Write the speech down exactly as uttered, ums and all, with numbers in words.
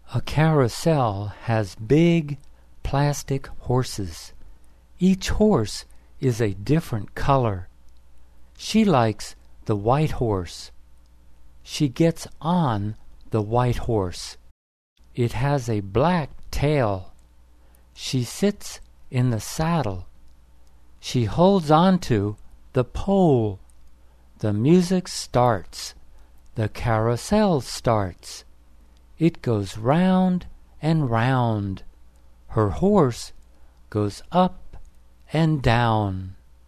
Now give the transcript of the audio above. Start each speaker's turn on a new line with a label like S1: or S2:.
S1: A carousel has big plastic horses. Each horse is a different color. She likes the white horse. She gets on the white horse. It has a black tail. She sits in the saddle. She holds on to the pole. The music starts. The carousel starts. It goes round and round. Her horse goes up and down.